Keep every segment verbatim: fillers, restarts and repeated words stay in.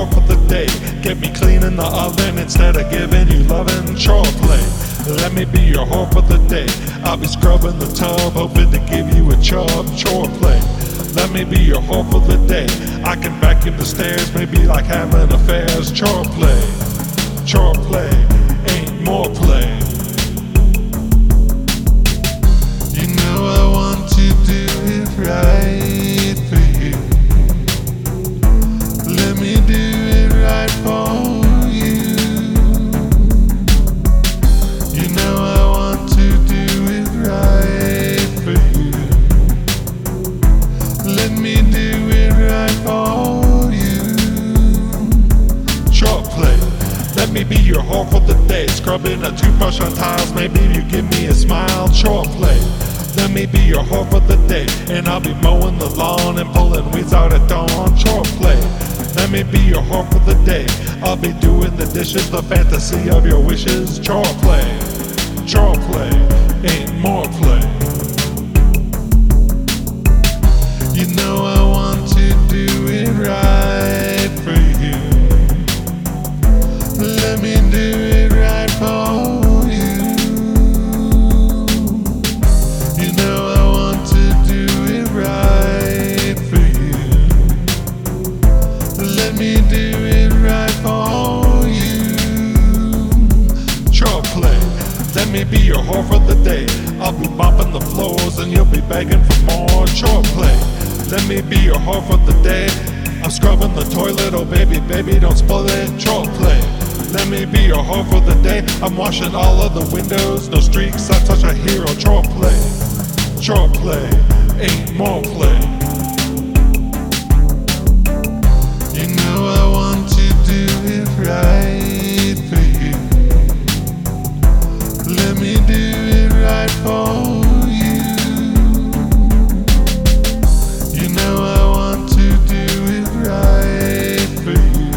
whore for the day. Get me cleaning the oven instead of giving you loving. Chore play. Let me be your whore for the day. I'll be scrubbing the tub, hoping to give you a chub. Chore play. Let me be your whore for the day. I can vacuum the stairs, maybe like having affairs. Chore play. Chore play. Ain't more play. You know I want to do it right for you. Let me do it right for you. You know I want to do it right for you. Let me do it right for you. Chore play. Let me be your whore for the day. Scrubbing a toothbrush on tiles, maybe you give me a smile. Chore play. Let me be your whore for the day, and I'll be mowing the lawn and pulling weeds out at dawn. Chore play. Let me be your whore for the day. I'll be doing the dishes, the fantasy of your wishes. Chore play. Chore play. Ain't more play. You know I want to do it right for you. Let me do it right for you. You know I want to do it right for you. Let me do it right for you. Chore play. Let me be your whore for the day. I'll be mopping the floors and you'll be begging for more. Chore play. Let me be your whore for the day. I'm scrubbing the toilet, oh baby, baby, don't spoil it. Chore play. Let me be your whore for the day. I'm washing all of the windows, no streaks, I'm such a hero. Chore play. Chore play. Ain't more play. You know I want to do it right for you. Let me do it right for you. You know I want to do it right for you.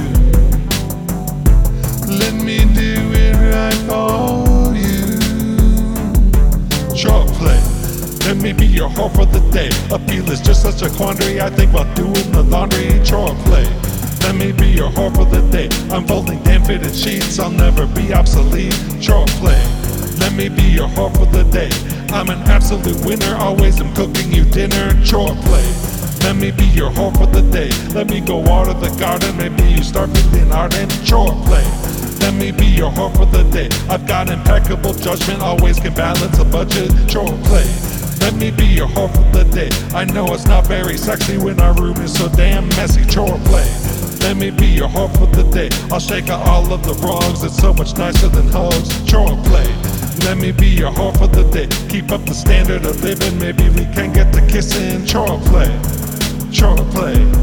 Let me do it right for you. Chore play. Let me be your whore for the day. Appeal is just such a quandary, I think while doing the laundry. Chore play. Let me be your whore for the day. I'm folding damn fitted sheets, I'll never be obsolete. Chore play. Let me be your whore for the day. I'm an absolute winner, always am cooking you dinner. Chore play. Let me be your whore for the day. Let me go water the garden, maybe you start feeling ardent. Chore play. Let me be your whore for the day. I've got impeccable judgment, always can balance a budget. Chore play. Let me be your whore for the day. I know it's not very sexy when our room is so damn messy. Chore play. Let me be your whore for the day. I'll shake out all of the wrongs, it's so much nicer than hugs. Chore play. Let me be your whore for the day. Keep up the standard of living, maybe we can get to kissing. Chore play. Chore play.